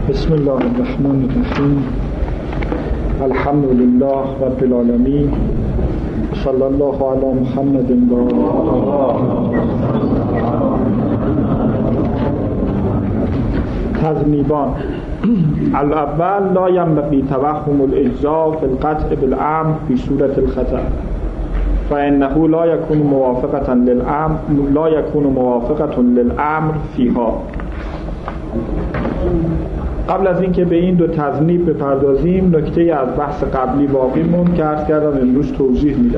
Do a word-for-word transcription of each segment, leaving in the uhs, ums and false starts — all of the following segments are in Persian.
بسم الله الرحمن الرحیم. الحمد لله رب العالمین. صلی الله علی محمد و تذنیبان. الاول لا ينبغي توهم الاجزاء في القطع بالامر في صورة الخطأ فانه لا يكون موافقة للامر لا يكون موافقة للامر فيها. قبل از اینکه به این دو تذنیب بپردازیم، نکته از بحث قبلی باقی موند که عرض کردم امروز توضیح میدم.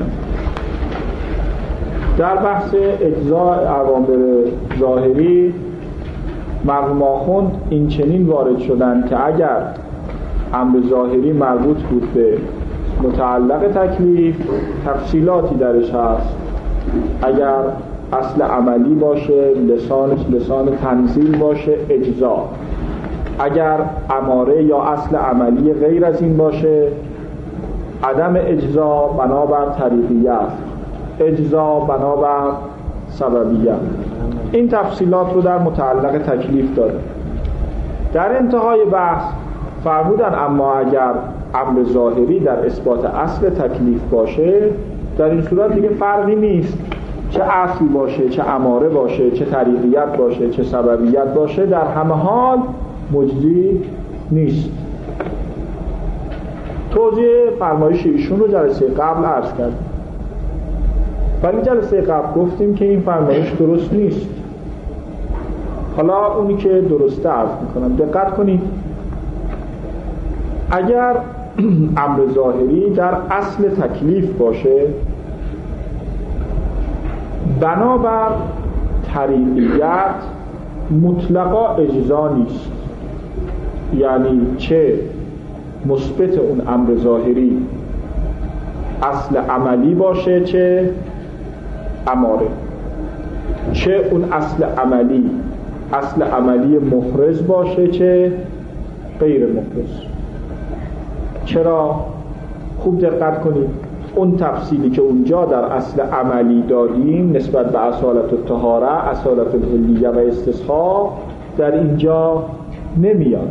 در بحث اجزاء اوامر ظاهری مرحوم آخوند این چنین وارد شدن که اگر امر ظاهری مربوط بود به متعلق تکلیف تفصیلاتی درش هست، اگر اصل عملی باشه لسانش لسان تنزیل باشه اجزا، اگر اماره یا اصل عملی غیر از این باشه عدم اجزا بنابر طریقیت، اجزا بنابر سببیت. این تفصیلات رو در متعلق تکلیف داده. در انتهای بحث فرمودن اما اگر امر ظاهری در اثبات اصل تکلیف باشه، در این صورت دیگه فرقی نیست چه اصل باشه، چه اماره باشه، چه طریقیت باشه، چه سببیت باشه، در همه حال مجزی نیست. توضیح فرمایش ایشون رو جلسه قبل عرض کردیم، ولی جلسه قبل گفتیم که این فرمایش درست نیست. حالا اونی که درسته عرض میکنم. دقت کنید، اگر امر ظاهری در اصل تکلیف باشه بنابر طریقیت مطلقا اجزا نیست، یعنی چه مثبت اون امر ظاهری اصل عملی باشه چه اماره، چه اون اصل عملی اصل عملی محرز باشه چه غیر محرز. چرا؟ خوب دقت کنید، اون تفصیلی که اونجا در اصل عملی دادیم نسبت به اصالت الطهاره، اصالت الحلیه و استصحاب در اینجا نمیاد.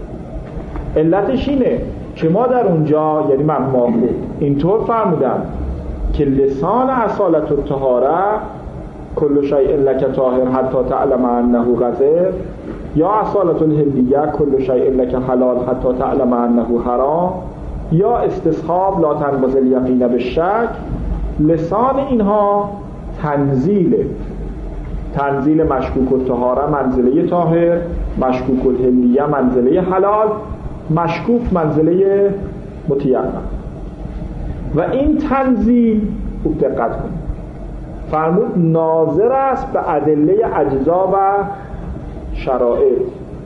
علتش اینه که ما در اونجا، یعنی من ما اینطور فرمودم که لسان اصالت الطهاره کل شیء لک طاهر حتی تعلم انه قذر، یا اصالت الحلیه کل شیء لک حلال حتی تعلم انه حرام، یا استصحاب لا تنبذ الیقین بالشک، لسان اینها تنزیله. تنزیل مشکوک الطهاره منزله طاهر، مشکوک الحلیه منزله حلال، مشکوک منزله متیقن. و این تنزیل خوب دقت کنید فرمود ناظر است به ادله اجزا و شرایط.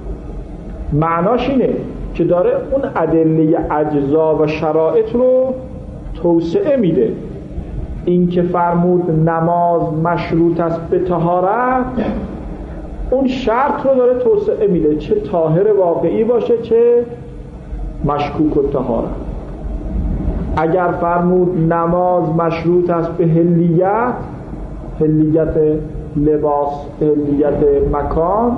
معناش اینه که داره اون ادله اجزا و شرایط رو توسعه میده. این که فرمود نماز مشروط است به طهارت، اون شرط رو داره توسعه میده، چه طاهر واقعی باشه چه مشکوک الطهاره. اگر فرمود نماز مشروط است به حلیت، حلیت لباس، حلیت مکان،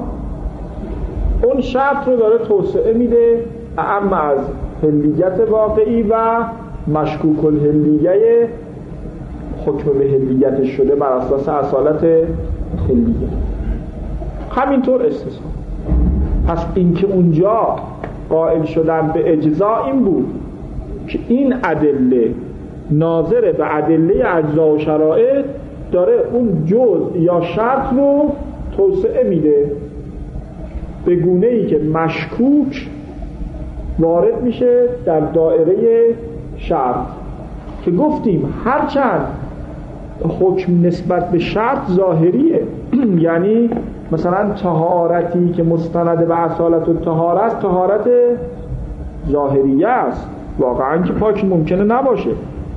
اون شرط رو داره توسعه میده اما از حلیت واقعی و مشکوک الحلیه حکم به حلیتش شده بر اساس اصالت حلیه. همینطور استثنا. پس این که اونجا قائل شدن به اجزا این بود که این ادله ناظر به ادله اجزا و شرایط داره اون جزء یا شرط رو توسعه میده به گونه ای که مشکوک وارد میشه در دایره شرط، که گفتیم هرچند حکم نسبت به شرط ظاهریه یعنی مثلا طهارتی که مستند به اصالت الطهاره است طهارت ظاهریه است، واقعا که پاک ممکنه نباشه،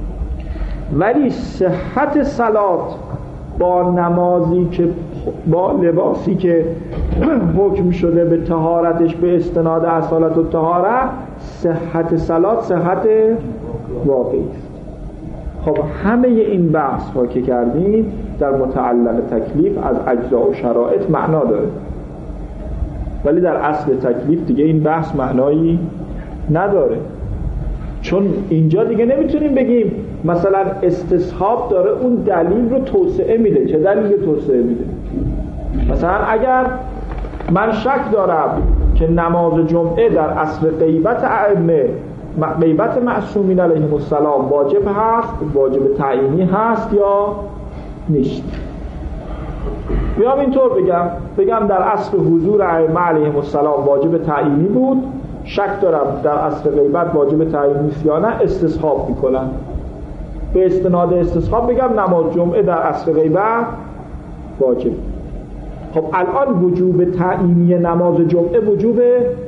ولی صحت صلات با نمازی که با لباسی که حکم شده به طهارتش به استناد اصالت الطهاره، صحت صلات صحت واقعی است. خب همه این بحث ها که کردیم در متعلق تکلیف از اجزا و شرایط معنا داره. ولی در اصل تکلیف دیگه این بحث معنایی نداره، چون اینجا دیگه نمیتونیم بگیم مثلا استصحاب داره اون دلیل رو توسعه میده. چه دلیل توسعه میده؟ مثلا اگر من شک دارم که نماز جمعه در اصل غیبت ائمه، غیبت معصومین علیهم السلام واجب هست، واجب تعیینی هست یا نیست، بیام اینطور بگم بگم در اصل حضور ائمه علیهم السلام واجب تعیینی بود، شک دارم در اصل غیبت واجب تعیینی نیست یا نه، استصحاب میکنم. به استناد استصحاب بگم نماز جمعه در اصل غیبت واجب. خب الان وجوب تعیینی نماز جمعه وجوب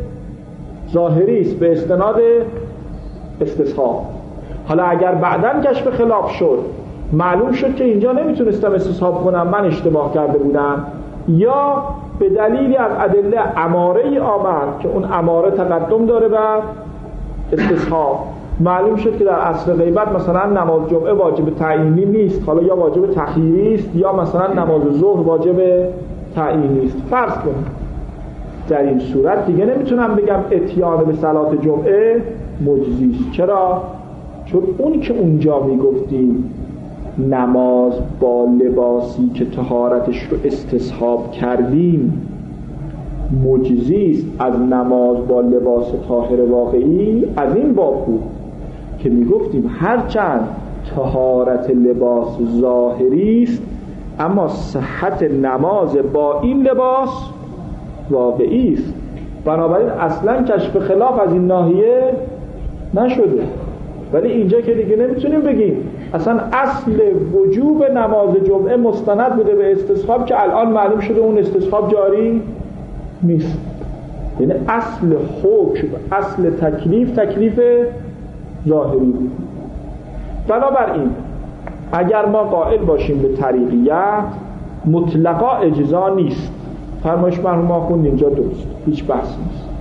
ظاهری است به استناد استصحاب. حالا اگر بعداً کشف خلاف شد، معلوم شد که اینجا نمیتونستم استصحاب کنم، من اشتباه کرده بودم، یا به دلیلی از ادله اماره‌ای آمد که اون اماره تقدم داره بر استصحاب، معلوم شد که در اصل غیبت مثلا نماز جمعه واجب تعیینی نیست، حالا یا واجب تخییری است یا مثلا نماز ظهر واجب تعیینی است. فرض کنیم در این صورت دیگه نمیتونم بگم اتیان به صلات جمعه مجزی است. چرا؟ چون اون که اونجا میگفتیم نماز با لباسی که طهارتش رو استصحاب کردیم مجزی است از نماز با لباس طاهر واقعی، از این باب بود که میگفتیم هرچند طهارت لباس ظاهری است اما صحت نماز با این لباس واقعی است. بنابراین اصلا کشف خلاف از این ناحیه نشده. ولی اینجا که دیگه نمیتونیم بگیم اصلا اصل وجوب نماز جمعه مستند بوده به استصحاب که الان معلوم شده اون استصحاب جاری نیست. یعنی اصل حکم، اصل تکلیف تکلیف ظاهری بود. بنابراین اگر ما قائل باشیم به طریقیت مطلقا اجزا نیست، فرمایش مرحوم ما خوند اینجا درست، هیچ بحث نیست.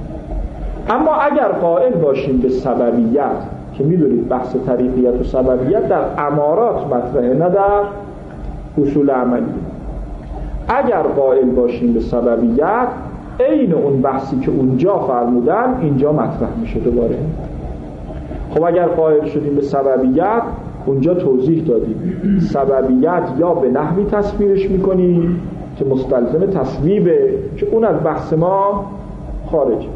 اما اگر قائل باشیم به سببیت، که میدونید بحث طریقیت و سببیت در امارات مطرحه نه در اصول عملی، اگر قائل باشیم به سببیت عین اون بحثی که اونجا فرمودن اینجا مطرح میشه دوباره. خب اگر قائل شدیم به سببیت اونجا توضیح دادیم سببیت یا به نحوی تصویرش میکنیم که مستلزم تصویبه که اون از بحث ما خارجه،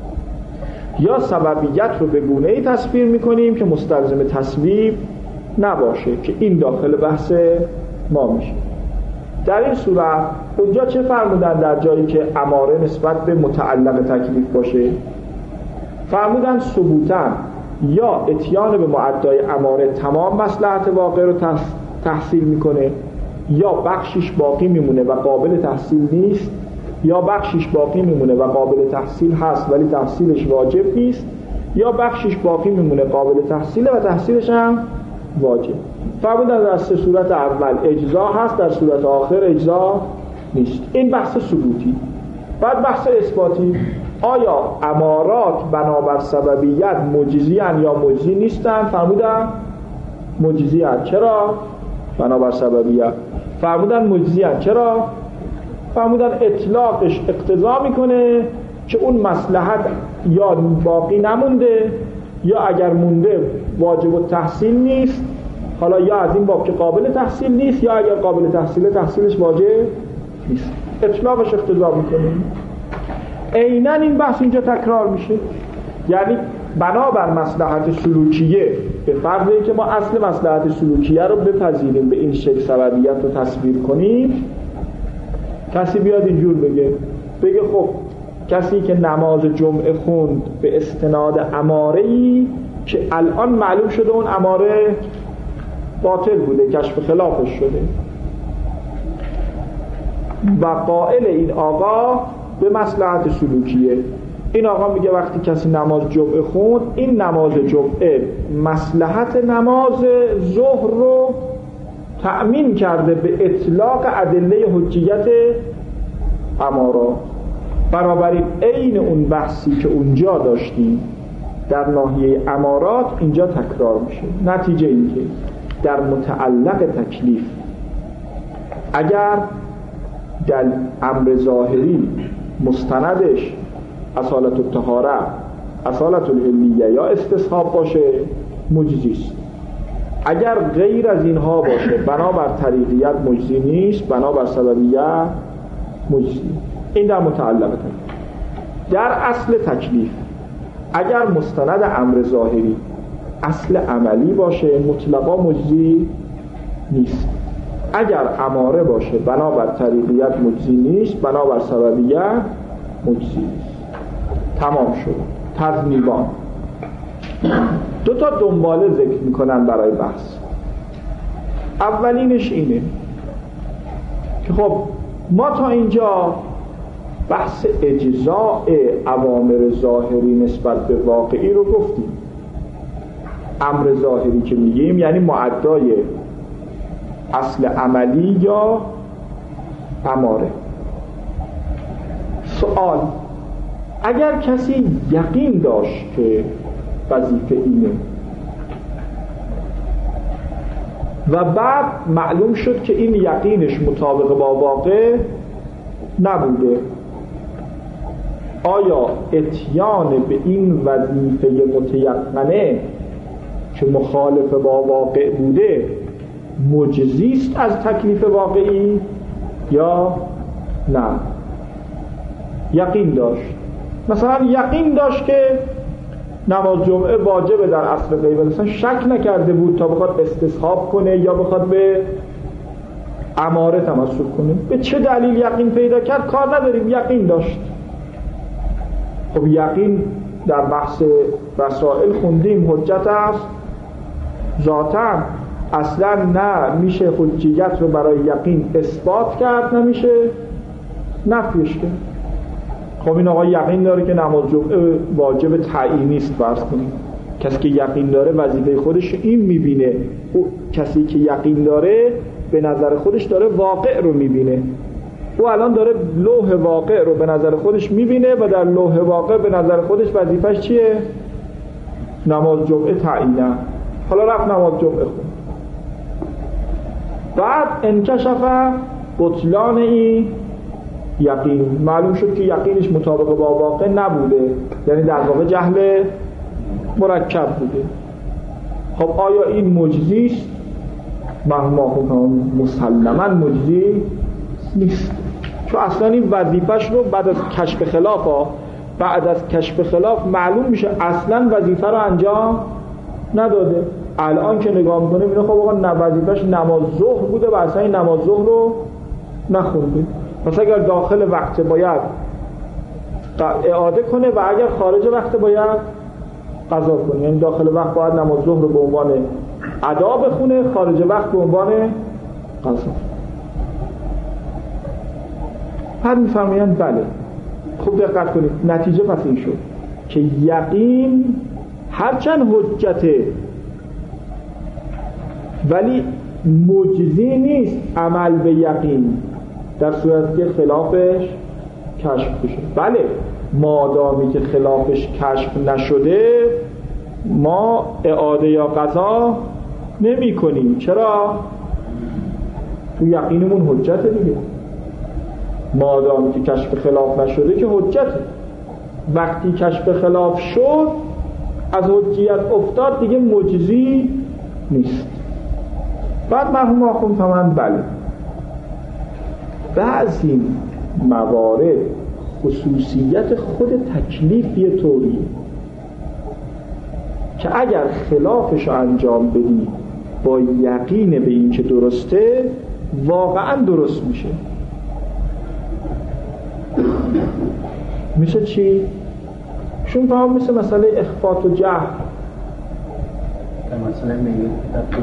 یا سببیت رو به گونه‌ای تصویر میکنیم که مستلزم تصویب نباشه که این داخل بحث ما میشه. در این صورت اونجا چه فرمودن در جایی که اماره نسبت به متعلق تکلیف باشه؟ فرمودن ثبوتاً یا اتیان به معدای اماره تمام مصلحت واقع رو تحصیل میکنه، یا بخشش باقی میمونه و قابل تحصیل نیست، یا بخشش باقی میمونه و قابل تحصیل هست ولی تحصیلش واجب نیست، یا بخشش باقی میمونه قابل تحصیله و تحصیلش هم واجب. فرمودن در سه صورت اول اجزا هست، در صورت آخر اجزا نیست. این بحث ثبوتی. بعد بحث اثباتی، آیا امارات بنابر سببیت مجزی ان یا مجزی نیستن؟ فرمودن مجزی ان. چرا؟ بنابر سببیت. فرمودن مجزی ان. چرا؟ فرمودن اطلاقش اقتضا میکنه که اون مصلحت یا باقی نمونده یا اگر مونده واجب التحصیل نیست، حالا یا از این باب که قابل تحصیل نیست یا اگر قابل تحصیل تحصیلش واجب نیست. اطلاقش اقتضا میکنه. عیناً این بحث اینجا تکرار میشه. یعنی بنابر مصلحت سلوکیه، به فرض اینکه ما اصل مصلحت سلوکیه رو بپذیریم به این شکل سببیت رو تصویر کنیم، کسی بیاد اینجور بگه بگه خب کسی که نماز جمعه خوند به استناد اماره‌ای که الان معلوم شده اون اماره باطل بوده، کشف خلافش شده، و قائل این آقا به مصلحت سلوکیه، این آقا میگه وقتی کسی نماز جمعه خوند این نماز جمعه مصلحت نماز ظهر رو تأمین کرده به اطلاق ادله حجیت امارات. بنابراین عین اون بحثی که اونجا داشتیم در ناحیه امارات اینجا تکرار میشه. نتیجه این که در متعلق تکلیف اگر در امر ظاهری مستندش اصالت الطهاره، اصالت العلیه یا استصحاب باشه مجزی است. اگر غیر از اینها باشه بنابر طریقیت مجزی نیست، بنابر سببیت مجزی. این در متعلق تکلیف. در اصل تکلیف اگر مستند امر ظاهری اصل عملی باشه مطلقا مجزی نیست. اگر اماره باشه بنابر طریقیت مجزی نیست، بنابر سببیت مجزی نیست. تمام شد. تذنیبان دو تا دنباله ذکر میکنن برای بحث. اولینش اینه که خب ما تا اینجا بحث اجزاء اوامر ظاهری نسبت به واقعی رو گفتیم. امر ظاهری که میگیم یعنی معدای اصل عملی یا اماره. سوال: اگر کسی یقین داشت که وظیفه اینه و بعد معلوم شد که این یقینش مطابق با واقع نبوده، آیا اتیان به این وظیفه متیقنه که مخالف با واقع بوده مجزی است از تکلیف واقعی یا نه؟ یقین داشت، مثلا یقین داشت که نماز جمعه واجبه در عصر غیبت، مثلا شک نکرده بود تا بخواد استصحاب کنه یا بخواد به اماره تمسک کنه. به چه دلیل یقین پیدا کرد کار نداریم، یقین داشت. خب یقین در بحث وسائل خوندیم حجت است ذاتاً، اصلا نه میشه حجیت رو برای یقین اثبات کرد نمیشه نفیش کرد. خب این آقا یقین داره که نماز جمعه واجب تعیینی است، فرض کنیم کسی که یقین داره وظیفه خودش این میبینه، او کسی که یقین داره به نظر خودش داره واقع رو میبینه، او الان داره لوح واقع رو به نظر خودش میبینه و در لوح واقع به نظر خودش وظیفش چیه؟ نماز جمعه تعیینه. حالا رفت نماز جمعه خون، بعد انکشف بطلان این یقین، معلوم شد که یقینش مطابق با واقع نبوده، یعنی در واقع جهل مرکب بوده. خب آیا این مجزی است؟ مهما کنم مسلما مجزی نیست، چون اصلا این وظیفش رو بعد از کشف خلاف ها بعد از کشف خلاف معلوم میشه اصلا وظیفه رو انجام نداده. الان که نگاه میکنه میگه خب آقا وظیفش نماز ظهر بوده و اصلا این نماز ظهر رو نخونده. پس اگر داخل وقت باید اعاده کنه و اگر خارج وقت باید قضا کنه، یعنی داخل وقت باید نماز ظهر رو به عنوان ادا بخونه، خارج وقت به عنوان قضا. بعد میفرمایند بله خوب دقت کنید، نتیجه پس این شد که یقین هرچند حجته ولی مجزی نیست عمل به یقین در صورتی که خلافش کشف بشه. بله مادامی که خلافش کشف نشده ما اعاده یا قضا نمی کنیم. چرا؟ تو یقینمون حجته دیگه. مادامی که کشف خلاف نشده که حجته. وقتی کشف خلاف شد از حجیت افتاد دیگه مجزی نیست. بعد مرحوم آخوند فرمودند بله بعضی موارد خصوصیت خود تکلیفی طوریه که اگر خلافش رو انجام بدی با یقین به این که درسته واقعا درست میشه. میشه چی؟ شون فهم مثل مسئله اخفات و جهل، مسئله میت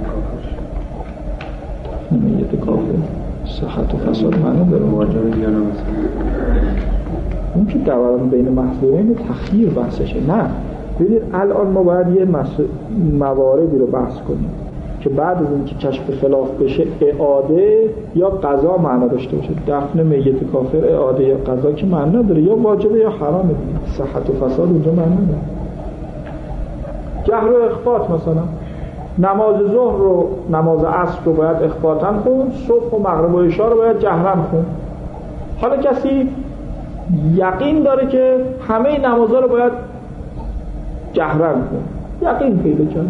میت کافر صحت و فساد معنی داره واجب یا نه؟ اون که دوران بین محظورین تخییر بحثشه. نه ببینید الان ما باید یه مس... مواردی رو بحث کنیم که بعد از اینکه کشف خلاف بشه اعاده یا قضا معنا داشته باشه. دفن میت کافر اعاده یا قضا که معنا نداره، یا واجبه یا حرامه. صحت و فساد اونجا معنا نداره. جهر و اخفات، مثلا نماز ظهر رو نماز عصر رو باید اخفاتاً خون، صبح و مغرب و عشاء رو باید جهراً خون. حالا کسی یقین داره که همه نمازها رو باید جهرن کنه، یقین پیدا کرد،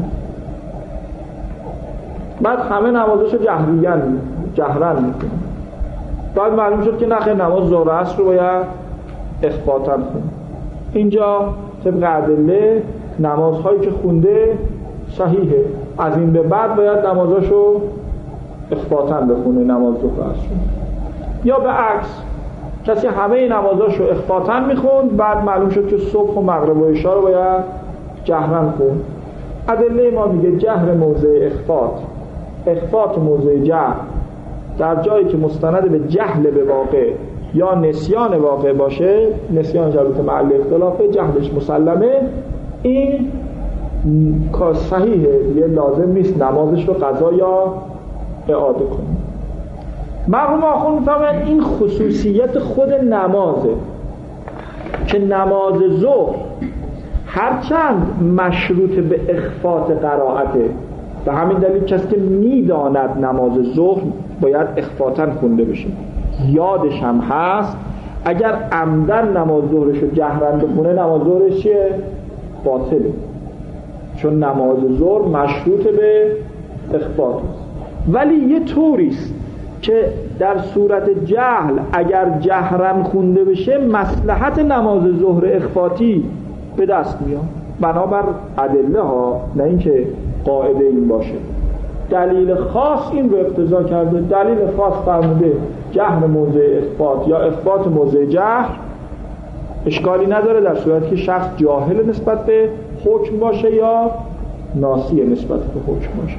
بعد همه نمازاشو جهریان جهرن میکنه، بعد معلوم شد که نخیر نماز ظهر و عصر رو باید اخفاتا کنه. اینجا طبق ادله نمازهایی که خونده صحیحه، از این به بعد باید نمازاشو اخفاتا بخونه، نماز ظهر و عصر. یا به عکس کسی همه نمازاشو اخفاتا میخوند، بعد معلوم شد که صبح و مغرب و عشا رو باید جهرن خوند. ادله ما میگه جهر موضع اخفات، اخفات موضع جهر در جایی که مستند به جهل به واقع یا نسیان واقع باشه، نسیان جلوت محل اختلافه، جهلش مسلمه، این کار صحیحه، یه لازم نیست نمازش رو قضا یا اعاده کنه. مرحوم آخوند میفهمن این خصوصیت خود نمازه که نماز ظهر هرچند مشروط به اخفات قرائته، به همین دلیل کسی که میداند نماز ظهر باید اخفاتا خونده بشه، یادش هم هست، اگر عمدن نماز ظهرش رو جهرن بخونه نماز ظهرش چیه؟ باطله، چون نماز ظهر مشروط به اخفات است. ولی یه طوریست که در صورت جهل اگر جهرن خونده بشه مصلحت نماز ظهر اخفاتی به دست میاد، بنابر ادله ها، نه اینکه قاعده این باشه. دلیل خاص این رو اقتضا کرده، دلیل خاص فرموده جهر موضع اخفات یا اخفات موضع جهر اشکالی نداره در صورتی که شخص جاهل نسبت به حکم باشه یا ناسی نسبت به حکم باشه.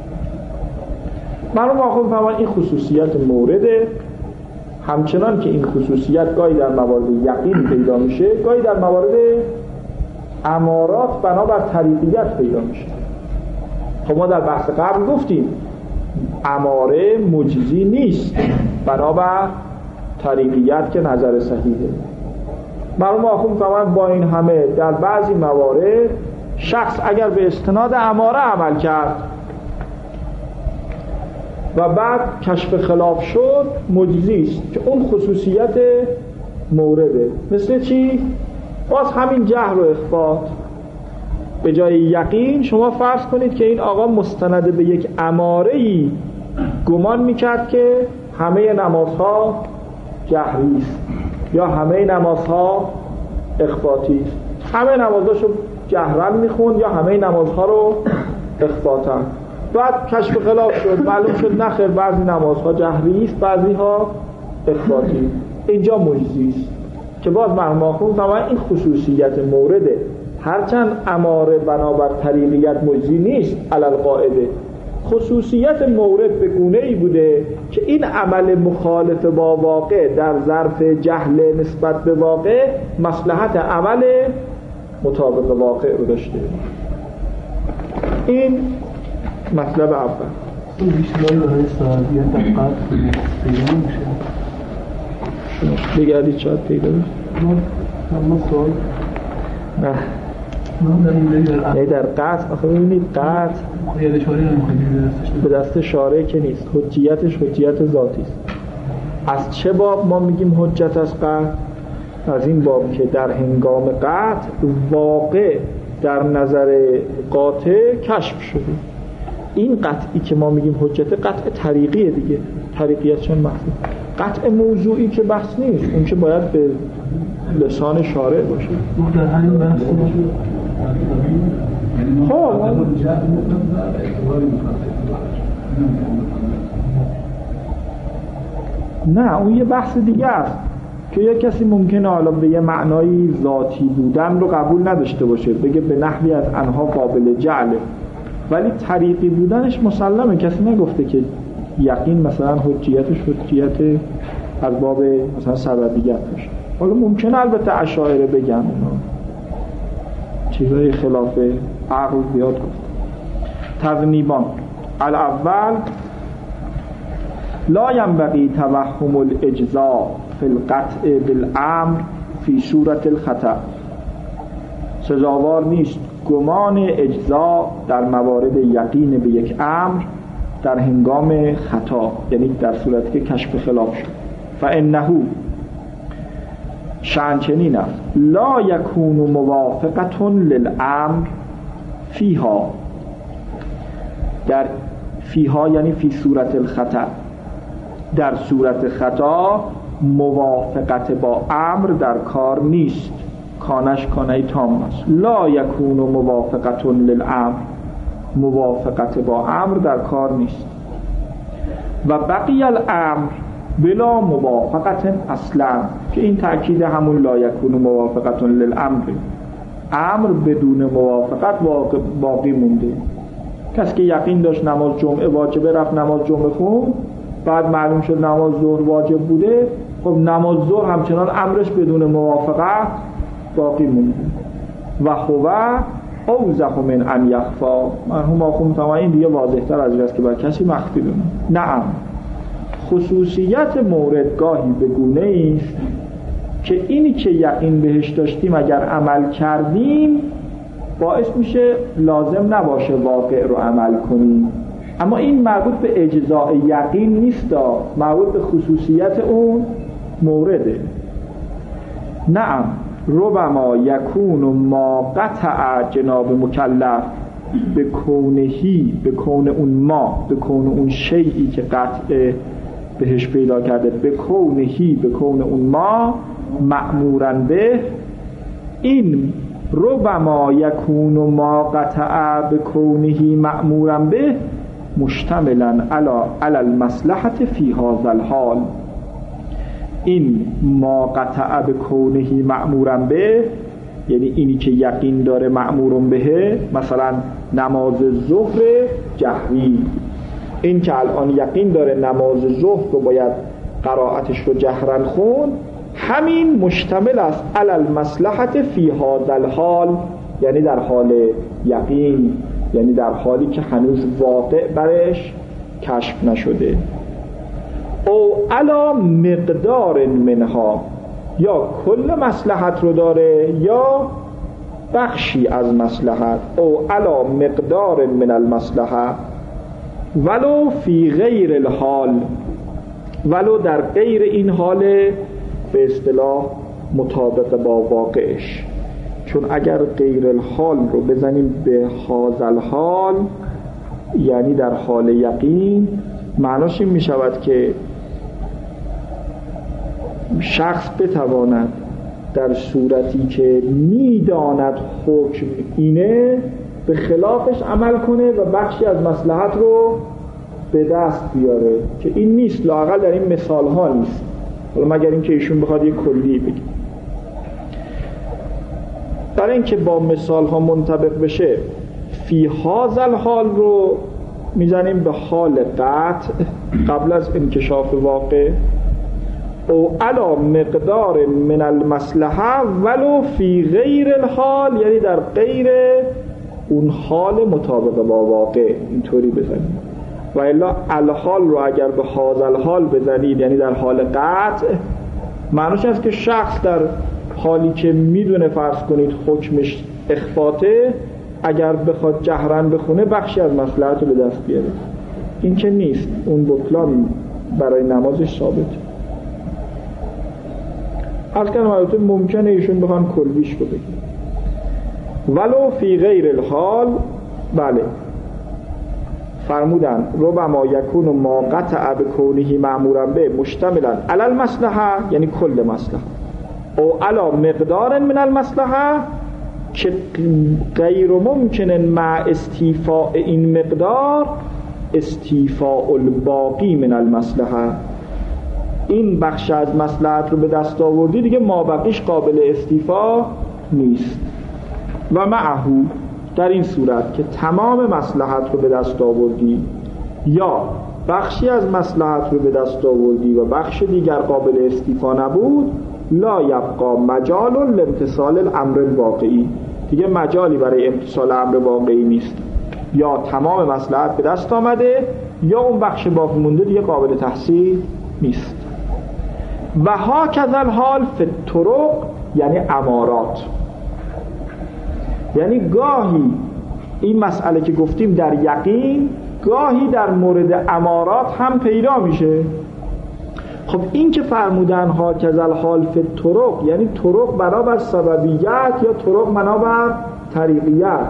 مرحوم آخوند فرمان این خصوصیت مورده، همچنان که این خصوصیت گاهی در موارد یقین پیدا میشه، گاهی در موارد امارات بنابر طریقیت پیدا میشه. خب ما در بحث قبل گفتیم اماره مجزی نیست بنابر طریقیت که نظر صحیحه. مرحوم آخوند فرمان با این همه در بعضی موارد شخص اگر به استناد اماره عمل کرد و بعد کشف خلاف شد مجزی است، که اون خصوصیت مورده. مثل چی؟ باز همین جهر و اخفات. به جای یقین شما فرض کنید که این آقا مستند به یک اماره‌ای گمان میکرد که همه نمازها جهری است یا همه نمازها اخفاتی است، همه نمازاشو جهرن میخوند یا همه نمازها رو اخفاتا. بعد کشف خلاف شد، معلوم شد نخیر بعضی نمازها جهری است بعضی ها اخفاتی. اینجا مجزی است که باز مرحوم آخوند فرمودن این خصوصیت مورده، هرچند اماره بنابر طریقیت مجزی نیست علل قاعده، خصوصیت مورد به گونه‌ای بوده که این عمل مخالف با واقع در ظرف جهل نسبت به واقع مصلحت عمل مطابق واقع رو داشته. این مطلب اول. این بیشتر برای صحابیت دقیقات پیدا میشه. شما بگردید شاید پیدا بشه. ما سوال نه نه در قطع. آخه ببینید قطع به دست شارع که نیست، حجیتش حجیت ذاتی است. از چه باب ما میگیم حجت از قطع؟ از این باب که در هنگام قطع واقع در نظر قاطع کشف شده. این قطعی که ما میگیم حجت قطع طریقیه دیگه، طریقیت چون محفوظ. قطع موضوعی که بحث نیست، اون که باید به لسان شارع باشه. در همین بحث ها نه، اون یه بحث دیگه است که یه کسی ممکنه حالا به یه معنای ذاتی بودن رو قبول نداشته باشه، بگه به نحوی از انها قابل جعله، ولی طریقی بودنش مسلمه. کسی نگفته که یقین مثلا حجیتش حجیت از باب مثلا سببیت باشه. حالا ممکنه البته اشاعره بگن اونا چیزای خلاف عقل زیاد گفت. تذنیبان الاول لا ينبغي توهم الاجزاء في القطع بالامر في صورت الخطأ. سزاوار نیست گمان اجزا در موارد یقین به یک امر در هنگام خطا، یعنی در صورتی که کشف خلاف شد. فانه شأن چنین است لا یکون موافقة للامر فیها، در فیها یعنی فی صورت الخطأ، در صورت خطا موافقت با امر در کار نیست، کانش کانه تام است. لا یکون موافقة للامر، موافقت با امر در کار نیست. و بقی الامر بلا موافقت اصلا، که این تأکید همون لا یکون موافقة للامر، امر بدون موافقت باقی مونده. کسی که یقین داشت نماز جمعه واجبه رفت نماز جمعه خون، بعد معلوم شد نماز ظهر واجب بوده، خب نماز ظهر همچنان امرش بدون موافقت باقی مونده. و هو اوضح من ان یخفا، مرحوم آخوند تمام این دیگه واضح تر از این است که بر کسی مخفی دونه. نعم، خصوصیت مورد گاهی به گونه است که اینی که یقین بهش داشتیم اگر عمل کردیم باعث میشه لازم نباشه واقع رو عمل کنیم، اما این مربوط به اجزاء یقین نیست، مربوط به خصوصیت اون مورده. نعم، ربما یکون ما قطع جناب مکلف به کونهی، به کون اون ما، به کون اون شیئی که قطع بهش پیدا کرده، به کونهی، به کون اون ما مأمورن به، این ربما یکون ما قطع به کونهی مأمورن به مشتملا علی المصلحة فی هذا الحال، این ما قطع به کونهی مأمورن به یعنی اینی که یقین داره مأمورن به، مثلا نماز ظهر جهری، این که الان یقین داره نماز ظهر رو باید قرائتش رو جهرن خون، همین مشتمل است علی المصلحة فی هذا الحال، یعنی در حال یقین، یعنی در حالی که هنوز واقع برش کشف نشده. او علا مقدار منها، یا کل مصلحت رو داره یا بخشی از مصلحت. او علا مقدار من المصلحه ولو فی غیر الحال، ولو در غیر این حال به اصطلاح مطابق با واقعش. چون اگر غیر الحال رو بزنیم به هذا الحال یعنی در حال یقین، معناش این می شود که شخص بتواند در صورتی که میداند حکم اینه به خلافش عمل کنه و بخشی از مصلحت رو به دست بیاره، که این نیست، لااقل در این مثال ها نیست، حالا مگر اینکه ایشون بخواد یک کلی بگه. برای اینکه با مثال ها منطبق بشه فی هذا الحال رو میزنیم به حال قطع قبل از انکشاف واقع، او علا مقدار من المصلحه ولو فی غیر الحال، یعنی در غیر اون حال مطابق با واقع، اینطوری بزنیم. و الا الحال رو اگر به هذا الحال بزنید یعنی در حال قطع، معنیش است که شخص در حالی که میدونه فرض کنید حکمش اخفاته، اگر بخواد جهرن بخونه بخشی از مصلحت رو به دست بیاره. این که نیست، اون بطلان برای نمازش ثابت. از کنم البته ممکنه ایشون بخوان کلیش رو بگیم ولو فی غیر الحال. بله فرمودن ربما یکون ما قطع به کونه مأمورا به مشتملا علی المصلحه، یعنی کل مصلحه، او علی مقدار من المصلحه، که غیر ممکن مع استیفاء این مقدار استیفاء الباقی من المصلحه، این بخش از مصلحت رو به دست آوردی دیگه ما بقیش قابل استیفا نیست. و معهو، در این صورت که تمام مصلحت رو به دست آوردی یا بخشی از مصلحت رو به دست آوردی و بخش دیگر قابل استیفا نبود، لا یبقا مجال لامتصال الامر الواقعی، دیگه مجالی برای امتصال امر واقعی نیست، یا تمام مصلحت به دست آمده یا اون بخش باقی مونده دیگه قابل تحصیل نیست. و ها کذل حال فی الطرق، یعنی امارات، یعنی گاهی این مسئله که گفتیم در یقین، گاهی در مورد امارات هم پیدا میشه. خب این که فرمودن ها کذل حال فی طرق، یعنی طرق بنابر سببیت یا طرق بنابر طریقیت.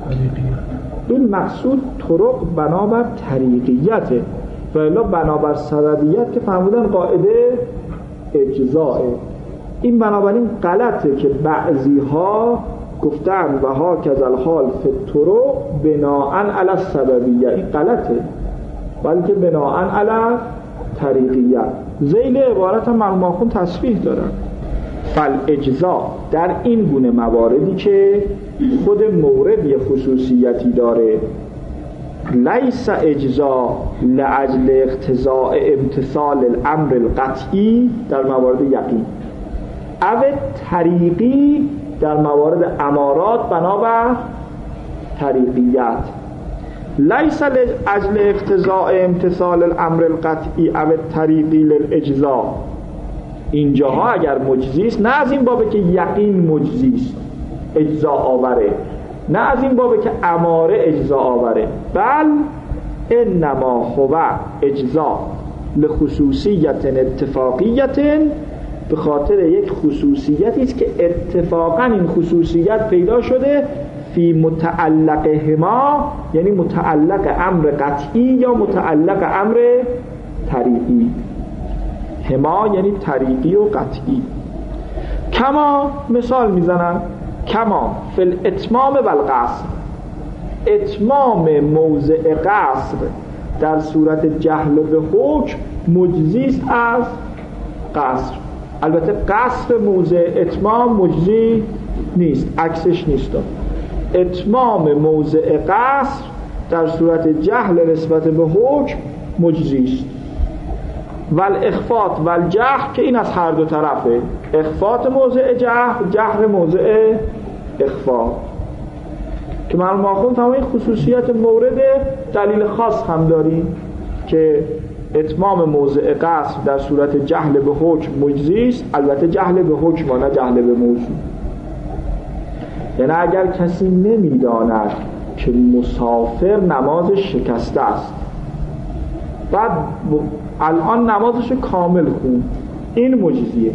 این مقصود طرق بنابر طریقیته و الا بنابر سببیت که فهمودن قاعده اجزائه. این بنابراین غلطه که بعضی ها گفتن و ها کذل حال فی الطرق بناءً علی السببیه. این غلطه، بلکه بناءً علی طریقیت. ذیل عبارت هم مرحوم آخوند تصریح دارن. فالاجزاء در این گونه مواردی که خود مورد یه خصوصیتی داره، لیس اجزاء لعجل اقتضاء امتثال الامر القطعی در موارد یقین، او طریقی در موارد امارات بنابر طریقیت. لیس لعجل اقتضاء امتثال الامر القطعی او طریقی للاجزاء. اینجاها اگر مجزیست نه از این بابه که یقین مجزیست اجزا آوره، نه از این بابه که اماره اجزا آوره، بل انما هو اجزا لخصوصیت اتفاقیت، به خاطر یک خصوصیتی است که اتفاقا این خصوصیت پیدا شده فی متعلق هما، یعنی متعلق امر قطعی یا متعلق امر طریقی. هما یعنی طریقی و قطعی. کما مثال میزنن، کما فی الاتمام و القصر، اتمام موضع قصر در صورت جهل به حکم مجزیست از قصر. البته قصر موضع اتمام مجزی نیست، عکسش نیست. اتمام موضع قصر در صورت جهل نسبت به حکم مجزیست. ول اخفات ول جهر که این از هر دو طرفه، اخفات موضع جهر، جهر موضع اخفات، که مرحوم آخوند تمام این خصوصیت مورد دلیل خاص هم داریم که اتمام موضع قصر در صورت جهل به حکم مجزیست. البته جهل به حکم و نه جهل به موضوع. یعنی اگر کسی نمیداند که مسافر نمازش شکسته است، بعد الان نمازش کامل خون، این مجزیه.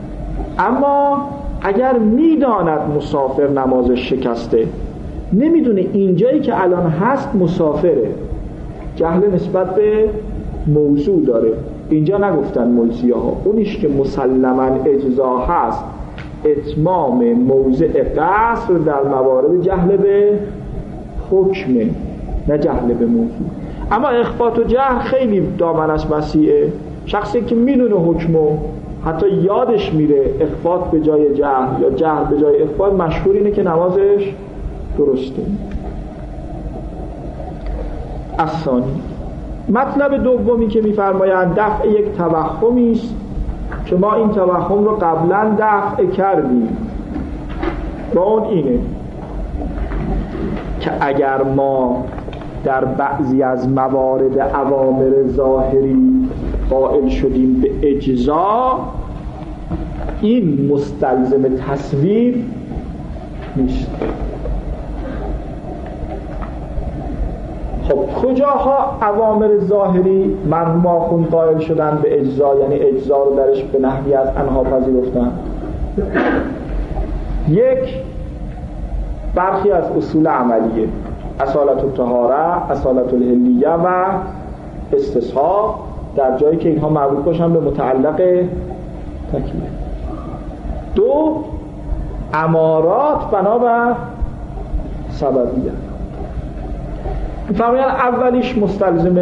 اما اگر میداند مسافر نمازش شکسته، نمیدونه اینجایی که الان هست مسافره، جهل نسبت به موضوع داره. اینجا نگفتن مجزیه ها، اونیش که مسلماً اجزا هست اتمام موضع قصر در موارد جهل به حکمه، نه جهل به موضوع. اما اخفات و جهل خیلی دامنش وسیعه. شخصی که میدونه حکمو حتی یادش میره اخفات به جای جهل یا جهل به جای اخفات، مشهور اینه که نمازش درسته. الثانی، مطلب دومی که میفرمایند دفع یک توهمی است که ما این توهم رو قبلا دفع کردیم، با اون اینه که اگر ما در بعضی از موارد اوامر ظاهری قائل شدیم به اجزا، این مستلزم تصویر نیست. خب کجاها اوامر ظاهری مرحوم آخوند قائل شدن به اجزا، یعنی اجزا رو درش به نحوی از انها پذیرفتن؟ یک، برخی از اصول عملیه، اصالت الطهاره، اصالت الحلیه و استصحاب، در جایی که اینها مربوط باشن به متعلق تکلیف. دو، امارات بنابر سببیه. می‌فرمایند اولیش مستلزم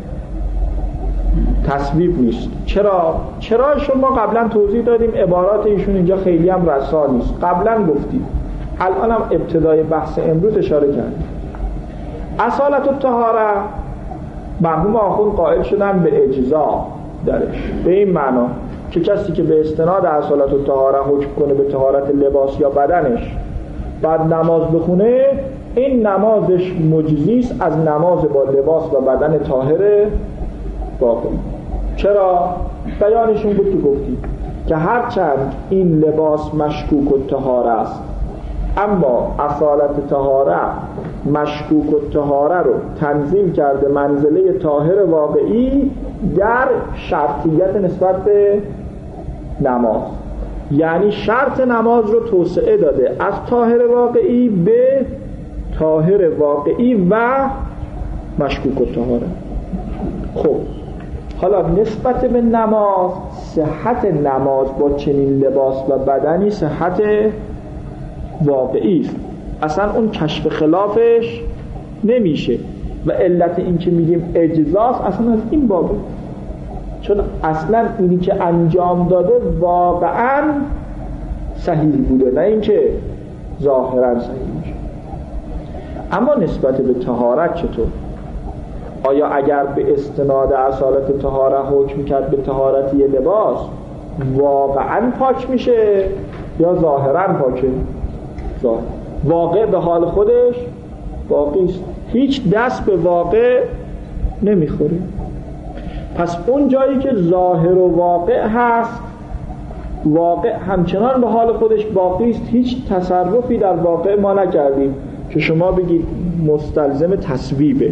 تصویب نیست. چرا؟ چرا شما قبلا توضیح دادیم، عبارات ایشون اینجا خیلی هم رسا نیست، قبلا گفتیم، الان هم ابتدای بحث امروز اشاره کردیم. اصالت الطهاره مرحوم آخوند قائل شدن به اجزا درش، به این معنا که کسی که به استناد اصالت الطهاره حکم کنه به طهارت لباس یا بدنش بعد نماز بخونه، این نمازش مجزیست از نماز با لباس و بدن طاهر باقی. چرا؟ بیانشون بود که گفتیم که هرچند این لباس مشکوک الطهاره است، اما اصالت طهاره مشکوک الطهاره رو تنزیل کرده منزله طاهر واقعی در شرطیت نسبت به نماز. یعنی شرط نماز رو توسعه داده از طاهر واقعی به طاهر واقعی و مشکوک الطهاره. خب حالا نسبت به نماز، صحت نماز با چنین لباس و بدنی صحت واقعی است، اصلا اون کشف خلافش نمیشه و علت این که میگیم اجزاست اصلا از این بابه، چون اصلا اینی که انجام داده واقعا صحیح بوده، نه اینکه ظاهرا صحیح میشه. اما نسبت به طهارت چطور؟ آیا اگر به استناد اصالت طهارت حکم کرد به طهارت یه لباس واقعا پاک میشه یا ظاهرا پاکه؟ ظاهر. واقع به حال خودش باقی است، هیچ دست به واقع نمیخوره. پس اون جایی که ظاهر و واقع هست، واقع همچنان به حال خودش باقی است، هیچ تصرفی در واقع ما نکردیم که شما بگید مستلزم تصویبه.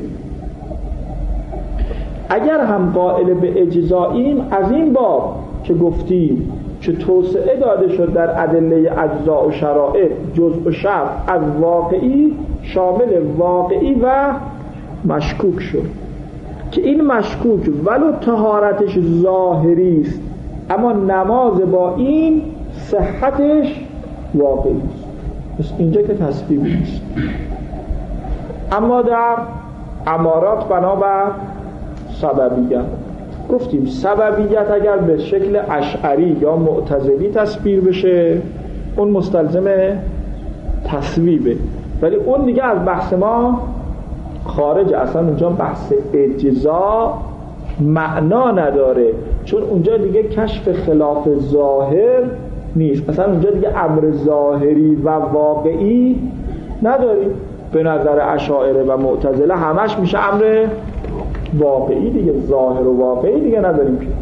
اگر هم قائل به اجزاییم، از این باب که گفتیم که توسعه داده شد در ادله اجزا و شرائط جزء و شرط از واقعی، شامل واقعی و مشکوک شد که این مشکوک ولو طهارتش ظاهری است اما نماز با این صحتش واقعی است. پس اینجا که تصویبی نیست. اما در امارات بنابر سببیت گفتیم سببیت اگر به شکل اشعری یا معتزلی تصویر بشه اون مستلزم تصویبه، ولی اون دیگه از بحث ما خارج، اصلا اونجا بحث اجزا معنا نداره، چون اونجا دیگه کشف خلاف ظاهر نیست، اصلا اونجا دیگه امر ظاهری و واقعی نداری. به نظر اشاعره و معتزله همش میشه امر واقعی دیگه، ظاهر و واقعی دیگه نداریم. که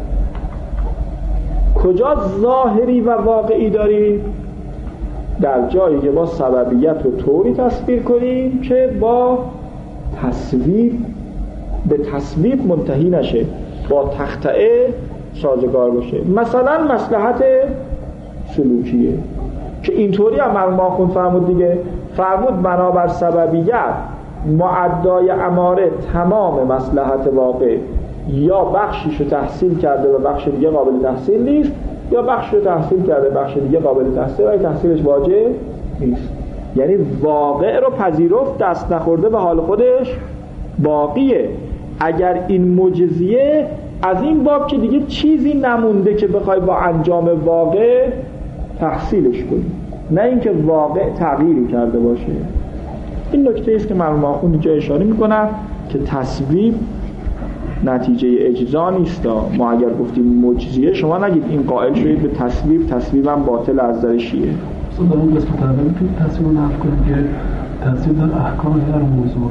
کجا ظاهری و واقعی داریم؟ در جایی که با سببیت رو طوری تصویر کنیم که با تصویب به تصویب منتهی نشه، با تخطئه سازگار باشه. مثلا مصلحت سلوکیه که اینطوری هم مرحوم خون فرمود دیگه، فرمود بنابر سببیت معدای اماره تمام مصلحت واقع یا بخشیشو تحصیل کرده و بخش دیگه قابل تحصیل نیست، یا بخشیشو تحصیل کرده بخش دیگه قابل تحصیل و تحصیلش واجب نیست. یعنی واقع رو پذیرفت، دست نخورده به حال خودش باقیه. اگر این معجزیه از این باب که دیگه چیزی نمونده که بخوای با انجام واقع تحصیلش کنی، نه اینکه واقع تغییری کرده باشه. این نکته است که مرحوم آخوند اینجا اشاره میکنن که تصویب نتیجه اجزا نیست. ما اگر گفتیم معجزیه شما نگید این قائل شدید به تصویب، تصویب هم باطل از نظر شیعه. اصلا در اون قسمت اول میتونید تصویب رو نفی کنید که تصویب در احکام در موضوع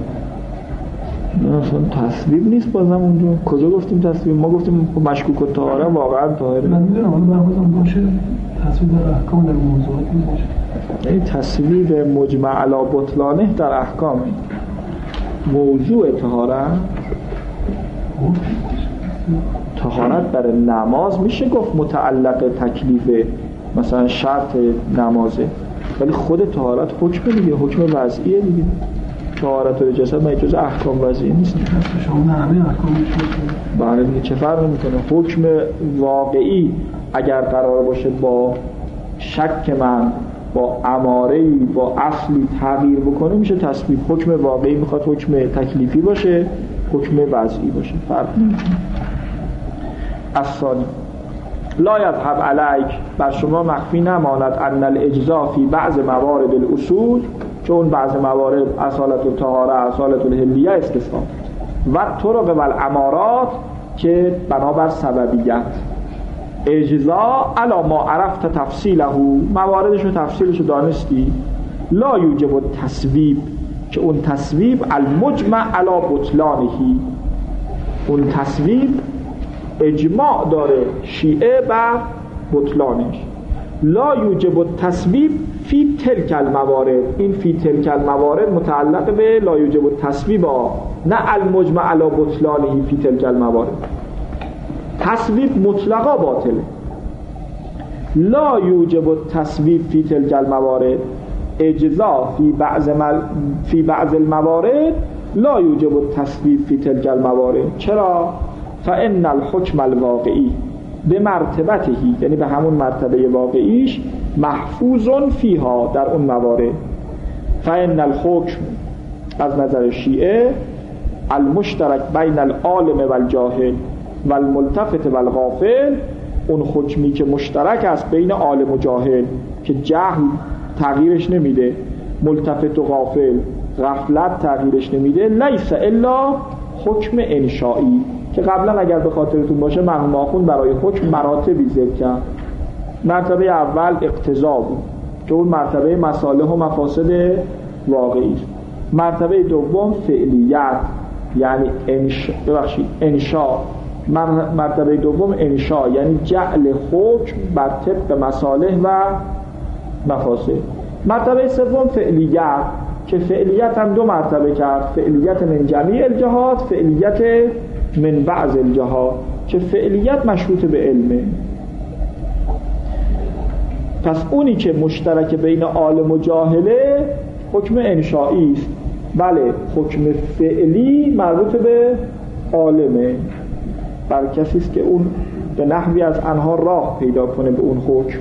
اصلا تصویب نیست. بازم اونجا کجا گفتیم تصویب؟ ما گفتیم مشکوک الطهاره واقعا طاهره. من میدونم حالا برخواستم باشه تصویب در احکام در موضوعات میشه. این تصویب مجمع علی بطلانه در احکام موضوع طهارت. طهارت برای نماز میشه گفت متعلق تکلیف مثلا شرط نمازه، ولی خود طهارت حکم دیگه، حکم وضعیه دیگه. طهارت و جسد ما جز احکام وضعی نیست. شما نه همه احکامش بله دیگه چه فرق میکنه؟ حکم واقعی اگر قرار باشه با شک من با اماره‌ای با اصلی تغییر بکنه میشه تصویب. حکم واقعی میخواد حکم تکلیفی باشه، حکم وضعی باشه، فرق نمیکنه. الثانی لا یذهب علیک، بر شما مخفی نماند ان الاجزا فی بعض موارد الاصول، چون بعض موارد اصالت الطهاره اصالت الحلیه استثناء و طرق و الامارات که بنابر سببیت اجزا علا ما عرفت تفصیله، مواردش و تفصیلش رو دانستی. لا یوجب التصویب، که اون تصویب المجمع علا بطلانهی، اون تصویب اجماع داره شیعه بر بطلانش. لا یوجب التصویب فی تلک الموارد، این فی تلک الموارد متعلق به لا یوجب التصویب، نه المجمع علا بطلانهی فی تلک الموارد. تصویب مطلقا باطله. لا یوجب التصویب فی تلک الموارد، اجزا فی بعض مل... فی بعض الموارد لا یوجب التصویب فی تلک الموارد. چرا؟ فان الحکم الواقعی به مرتبتهی، یعنی به همون مرتبه واقعیش، محفوظ فیها، در اون موارد. فان الحکم از نظر شیعه المشترک بین العالم و الجاهل و الملتفت و الغافل، اون حکمی که مشترک است بین عالم و جاهل که جهل تغییرش نمیده، ملتفت و غافل غفلت تغییرش نمیده، لیس الا حکم انشائی، که قبلا اگر به خاطرتون باشه مرحوم آخوند برای حکم مراتبی ذکر کرد. مرتبه اول اقتضا بود که اون مرتبه مصالح و مفاسد واقعی. مرتبه دوم فعلیت، یعنی انشا، ببخشید انشا. مرتبه دوم انشا، یعنی جعل حکم بر طبق مصالح و مفاسد. مرتبه سوم فعلیت، که فعلیت هم دو مرتبه کرد، فعلیت من جمیع الجهات، فعلیت من بعض الجهات، که فعلیت مشروط به علمه. پس اونی که مشترک بین عالم و جاهله حکم انشائی است. بله، حکم فعلی مربوط به عالمه، بر کسی است که اون به نحوی از آنها راه پیدا کنه به اون حکم.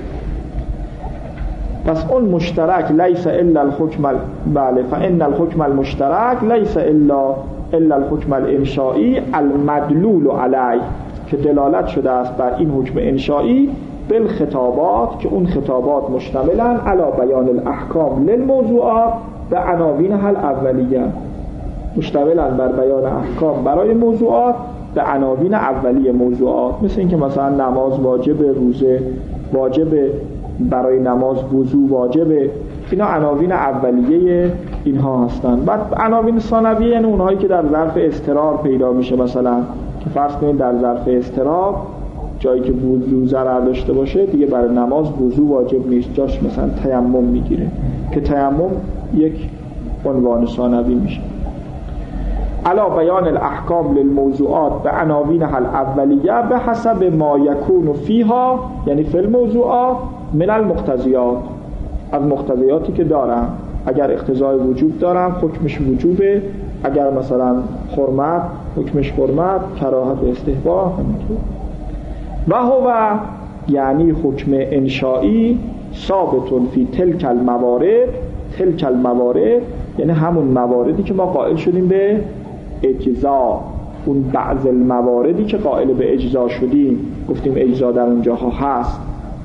پس اون مشترک لیس الا الحکم، بله، فان الحکم المشترک لیس الا الا الحکم الانشائی المدلول علیه، که دلالت شده است بر این حکم انشائی بالخطابات، که اون خطابات مشتملن علی بیان الاحکام للموضوعات به عناوینها الاولیه، مشتملن بر بیان احکام برای موضوعات به عناوین اولیه موضوعات، مثل این که مثلا نماز واجب، روزه واجب، برای نماز وضو واجب، اینا عناوین اولیه اینها هستند. بعد عناوین ثانویه یعنی اونهایی که در ظرف اضطرار پیدا میشه، مثلا که فرض کنید در ظرف اضطرار جایی که وضو ضرر داشته باشه دیگه برای نماز وضو واجب نیست، جاش مثلا تیمم میگیره، که تیمم یک عنوان ثانوی میشه. علا بیان الاحکام للموضوعات به عناوینها الاولیه به حسب ما یکون فیها، یعنی فی الموضوعات، من المقتضیات، از مقتضیاتی که دارن. اگر اقتضای وجوب دارن حکمش وجوبه، اگر مثلا حرمت حکمش حرمت، کراهت استحباب، همینطور. و هو یعنی حکم انشائی ثابت فی تلک الموارد، تلک الموارد یعنی همون مواردی که ما قائل شدیم به اجزا، اون بعض المواردی که قائل به اجزا شدیم، گفتیم اجزا در اونجاها هست.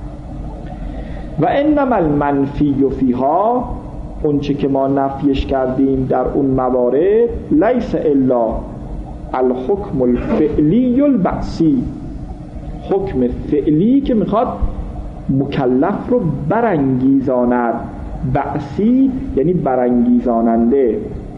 و انما المنفی فیها، اون چه که ما نفیش کردیم در اون موارد، لیس الا الحکم الفعلی البعثی، حکم فعلی که میخواد مکلف رو برانگیزاند، بعثی یعنی برانگیزاننده.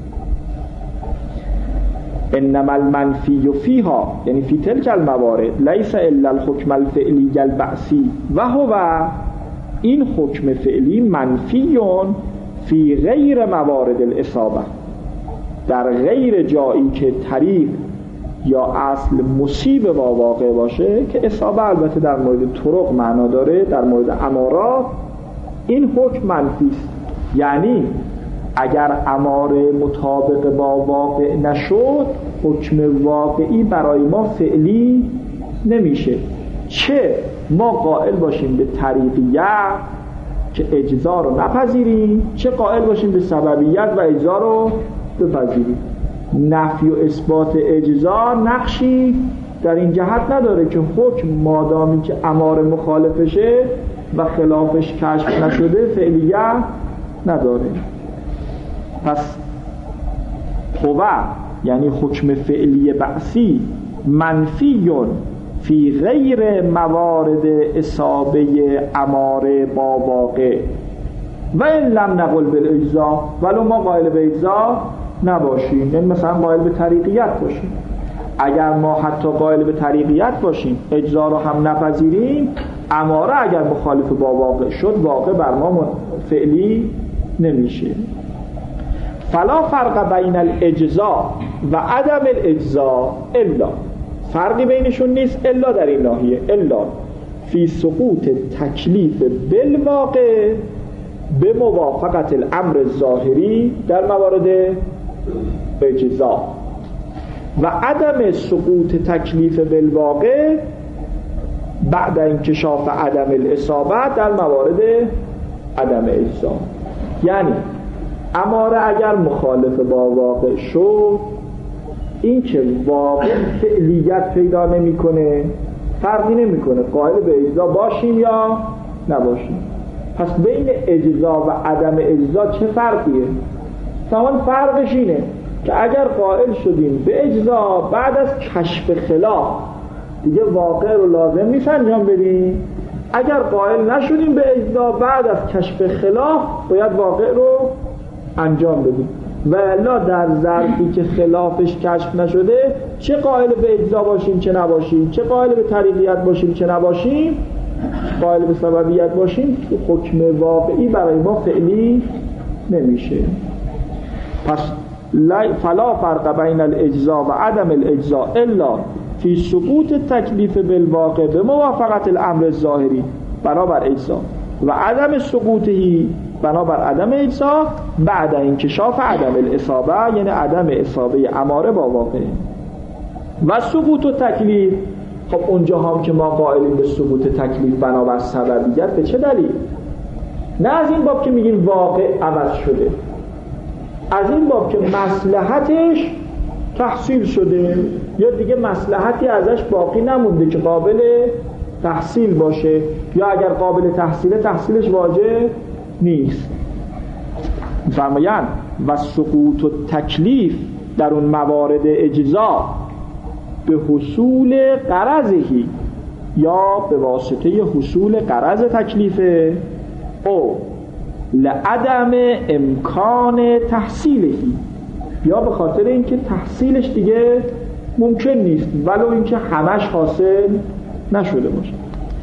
انما المنفی فیها یعنی فی تلک الموارد لیس الا الحکم الفعلی البعثی و هو، این حکم فعلی منفیون فی غیر موارد الاصابه، در غیر جایی که طریق یا اصل مصیب با واقع باشه، که اصابه البته در مورد طرق معنا داره، در مورد امارات این حکم منفی است. یعنی اگر اماره مطابق با واقع نشد، حکم واقعی برای ما فعلی نمیشه. چه ما قائل باشیم به طریقیت که اجزا رو نپذیریم، چه قائل باشیم به سببیت و اجزا رو بپذیریم. نفی و اثبات اجزا نقشی در این جهت نداره که حکم مادامی که اماره مخالفشه و خلافش کشف نشده فعلیت نداره. پس هو یعنی حکم فعلی بعثی منفیون فی غیر موارد اصابه اماره با واقع و این لم نقل بالاجزا، ولو ما قائل به اجزا نباشیم، یعنی مثلا قائل به طریقیت باشیم. اگر ما حتی قائل به طریقیت باشیم، اجزا رو هم نپذیریم، اماره اگر مخالف با واقع شد، واقع بر ما فعلی نمیشه. فلا فرق بین الاجزا و عدم الاجزا الا، فرقی بینشون نیست الا در این ناحیه، الا فی سقوط تکلیف بالواقع به موافقت الامر الظاهری در موارد اجزا و عدم سقوط تکلیف بالواقع بعد انکشاف عدم الاصابت در موارد عدم اجزا. یعنی اماره اگر مخالف با واقع شد، این که واقع فعلیت پیدا نمیکنه، فرقی نمیکنه قائل به اجزا باشیم یا نباشیم. پس بین اجزا و عدم اجزا چه فرقیه؟ تمام فرقش اینه که اگر قائل شدیم به اجزا بعد از کشف خلاف دیگه واقع رو لازم نیست انجام بدیم، اگر قائل نشدیم به اجزا بعد از کشف خلاف باید واقع رو انجام بدیم. و الا در ظرفی که خلافش کشف نشده چه قائل به اجزا باشیم چه نباشیم، چه قائل به طریقیت باشیم چه نباشیم، قائل به سببیت باشیم، حکم واقعی برای ما فعلی نمیشه. پس فلا فرق بین الاجزا و عدم الاجزا الا فی سقوط تکلیف بالواقع به موافقت الامر الظاهری بنابر اجزا و عدم سقوطی بنابر عدم اجزا بعد انکشاف عدم الاصابه، یعنی عدم اصابه اماره با واقع. و سقوط و تکلیف، خب اونجا هم که ما قائلیم به سقوط تکلیف بنابر سببیت، به چه دلیل؟ نه از این باب که میگیم واقع عوض شده، از این باب که مصلحتش تحصیل شده یا دیگه مصلحتی ازش باقی نمونده که قابل تحصیل باشه، یا اگر قابل تحصیل تحصیلش واجب نیست. فرمایند و سقوط و تکلیف در اون موارد اجزا به حصول غرضهی یا به واسطه حصول غرض تکلیفه او لعدم امکان تحصیلهی، یا به خاطر اینکه تحصیلش دیگه ممکن نیست ولو اینکه همش حاصل نشده باشه.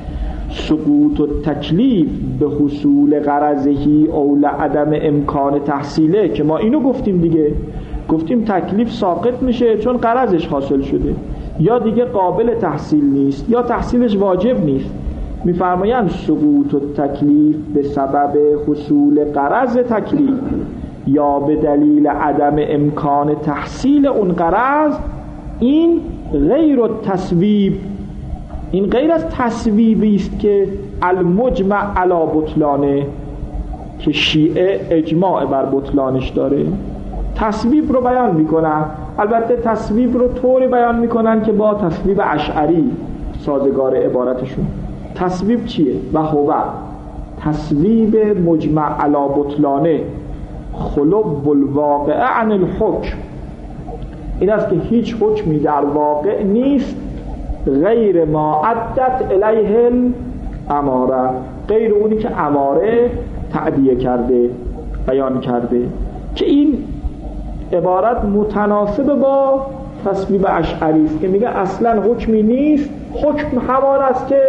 سقوط و تکلیف به حصول غرضهی او لعدم امکان تحصیله، که ما اینو گفتیم دیگه، گفتیم تکلیف ساقط میشه چون غرضش حاصل شده، یا دیگه قابل تحصیل نیست یا تحصیلش واجب نیست. میفرمایند سقوط و تکلیف به سبب حصول غرض تکلیف یا به دلیل عدم امکان تحصیل اون غرض، این غیر التصویب، این غیر از تصویبی است که المجمع علی بطلانه، که شیعه اجماع بر بطلانش داره. تصویب رو بیان میکنن، البته تصویب رو طوری بیان میکنن که با تصویب اشعری سازگار عبارتشون. تصویب چیه؟ و هو تصویب مجمع علی بطلانه خلو الواقع عن الحکم، این است که هیچ حکمی در واقع نیست غیر ما عدت الیه الاماره، غیر اونی که اماره تعدیه کرده بیان کرده، که این عبارت متناسب با تصویب اشعری است که میگه اصلا حکمی نیست، حکم همان است که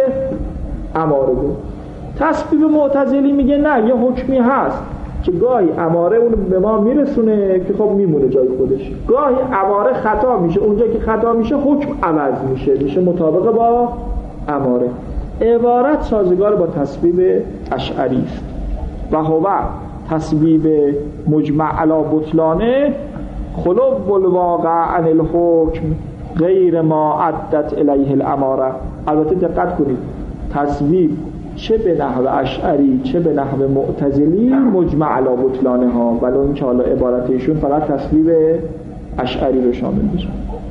اماره بود. تصویب معتزلی میگه نه، یه حکمی هست که گاهی اماره اون به ما میرسونه که خب میمونه جای خودش، گاهی اماره خطا میشه، اونجا که خطا میشه حکم عوض میشه، میشه مطابق با اماره. عبارت سازگار با تصویب اشعری است. و هو تصویب مجمع علی بطلانه خلو الواقع عن الحکم غیر ما عدت الیه الاماره. البته دقت کنید، تصویب چه به نحو اشعری چه به نحو معتزلی مجمع علی بطلانه ها، ولی این که حالا عبارتشون فقط تصویب اشعری رو شامل بشه.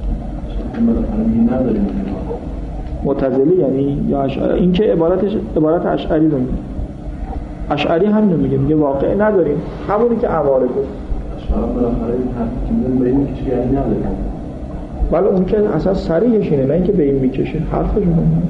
معتزلی یعنی یا اشعری، این که عبارتش عبارت اشعری رو میگه، اشعری هم نمیگه، میگه واقع نداریم، همونی که اماره گفت. اشعار بالاخره این حرفی که میگن به این میکشه یعنی نداریم، ولی اون که اصلا صریحش اینه، نه اینکه به این میکشه، حرفشون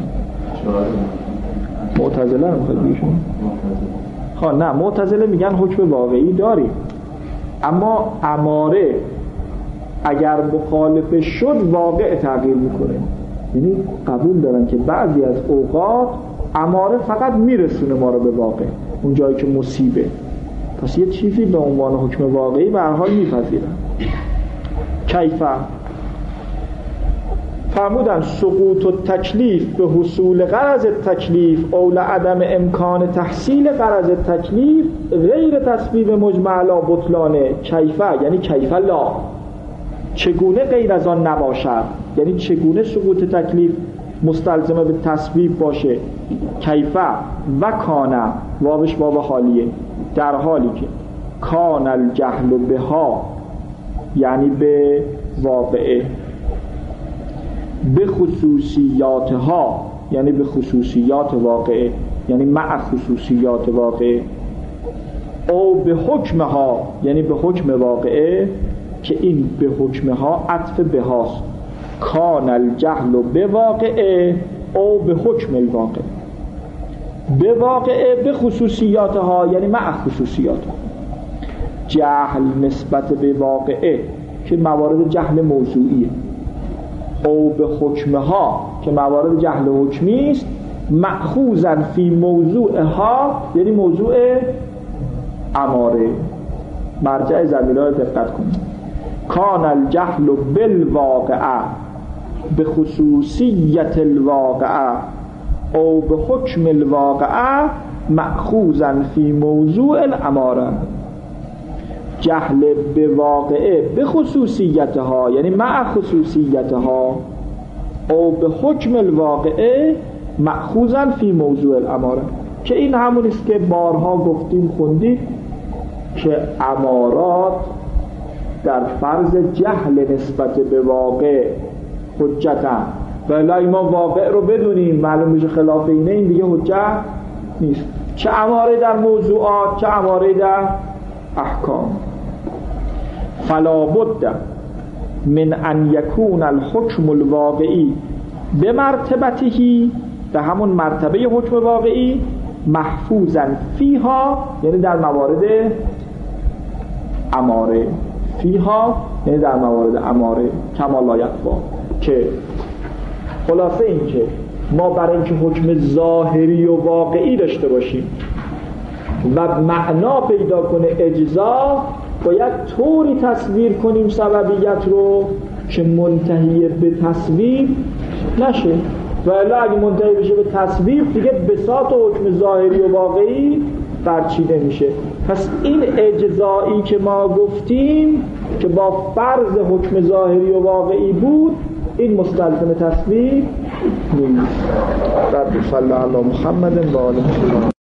معتزله رو میخواد بیشون. ها نه، معتزله میگن حکم واقعی داریم، اما اماره اگر مخالف شد واقع تغییر میکنه. یعنی قبول دارن که بعضی از اوقات اماره فقط میرسونه ما رو به واقع، اون جایی که مصیبه، پس یه چیزی به عنوان حکم واقعی به هر حال میپذیرن. کیفه فرمودن سقوط التکلیف به حصول غرض تکلیف اول عدم امکان تحصیل غرض تکلیف غیر تسبیب مجمع علی بطلانه. کیفه یعنی کیفه لا، چگونه غیر از آن نباشد، یعنی چگونه سقوط تکلیف مستلزمه به تسبیب باشه. کیفه و کانه، واوش واو حالیه، در حالی که کان الجهل بها یعنی به واقعه، به خصوصیاتها یعنی به خصوصیات واقعه، یعنی مع خصوصیات واقعه، او به حکمها یعنی به حکم واقعه، که این به حکمها عطف به هاست. کان الجهل به واقعه او به حکم الواقع، به واقعه به خصوصیاتها یعنی مع خصوصیاتها. جهل نسبت به واقعه که موارد جهل موضوعیه، او به حکمها که موارد جهل حکمی است، مأخوذاً فی موضوعها یعنی موضوع اماره. مرجع ضمیرها رو دقت کنید. کان الجهل بالواقعه به خصوصیت الواقعه او به حکم الواقعه مأخوذاً فی موضوع الاماره. جهل به واقعه به خصوصیتها یعنی مع خصوصیتها او به حکم الواقعه مأخوذاً فی موضوع الاماره، که این همون است که بارها گفتیم خوندید که امارات در فرض جهل نسبت به واقع حجتن، ولی ما واقع رو بدونیم معلوم میشه خلاف اینه، این دیگه حجت نیست. چه اماره در موضوعات چه اماره در احکام. فلا بد من ان یکون الحکم الواقعی به مرتبتهی، به همون مرتبه حکم واقعی، محفوظا فیها یعنی در موارد اماره، فیها یعنی در موارد اماره، کما لا یخفی. که خلاصه این که ما برای اینکه حکم ظاهری و واقعی داشته باشیم و معنا پیدا کنه اجزا، باید طوری تصویر کنیم سببیت رو که منتهی به تصویر نشه، ولی اگه منتهی بشه به تصویر دیگه بساط و حکم ظاهری و واقعی برچیده میشه. پس این اجزایی که ما گفتیم که با فرض حکم ظاهری و واقعی بود، این مستلزم تصویر نیست. رب صلی الله علی محمد و آله